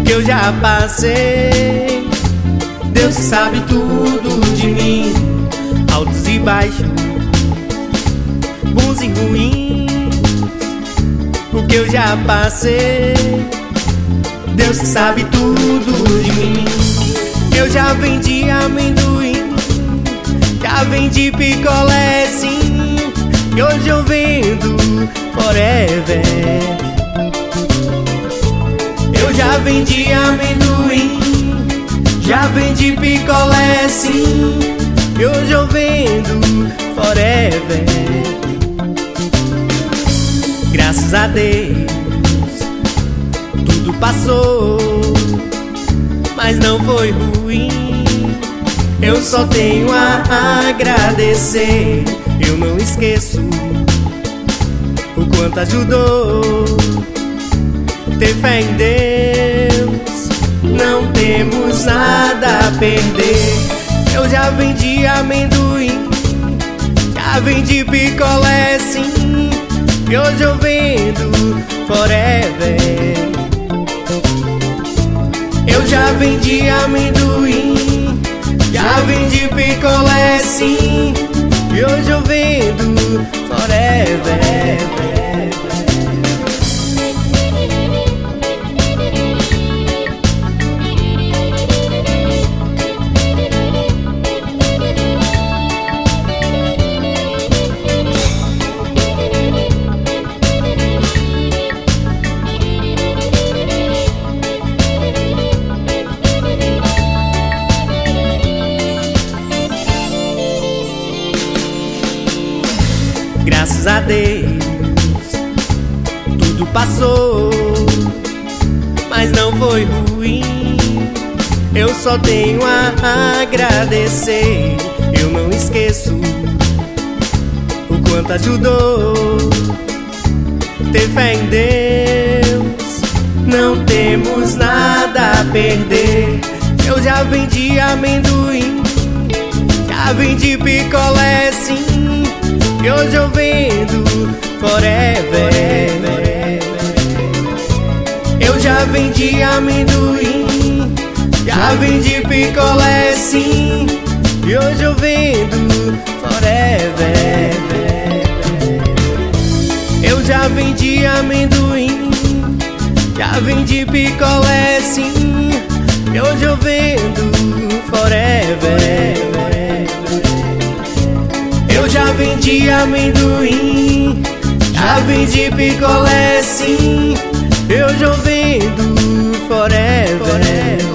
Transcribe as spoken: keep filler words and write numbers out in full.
o que eu já passei. Deus sabe tudo de mim, altos e baixos, bons e ruins, o que eu já passei. Deus sabe tudo de mim. Eu já vendi amendoim, já vendi picolé sim, e hoje eu vendo forever. Eu já vendi amendoim, já vendi picolé sim, e hoje eu vendo forever. Graças a Deus tudo passou, mas não foi ruim. Eu só tenho a agradecer. Eu não esqueço o quanto ajudou. Ter fé em Deus, não temos nada a perder. Eu já vendi amendoim, já vendi picolé sim, e hoje eu vendo forever. Eu já vendi amendoim, já vendi picolé sim, e hoje eu vendo forever. Graças a Deus tudo passou, mas não foi ruim. Eu só tenho a agradecer. Eu não esqueço o quanto ajudou. Ter fé em Deus, não temos nada a perder. Eu já vendi amendoim, já vendi picolé sim, e hoje eu vendo forever. Eu já vendi amendoim, já vendi picolé sim, e hoje eu vendo forever. Eu já vendi amendoim, já vendi picolé sim, e hoje eu vendo forever. Eu já vendi amendoim, já vendi picolé sim, e hoje eu vendo forever.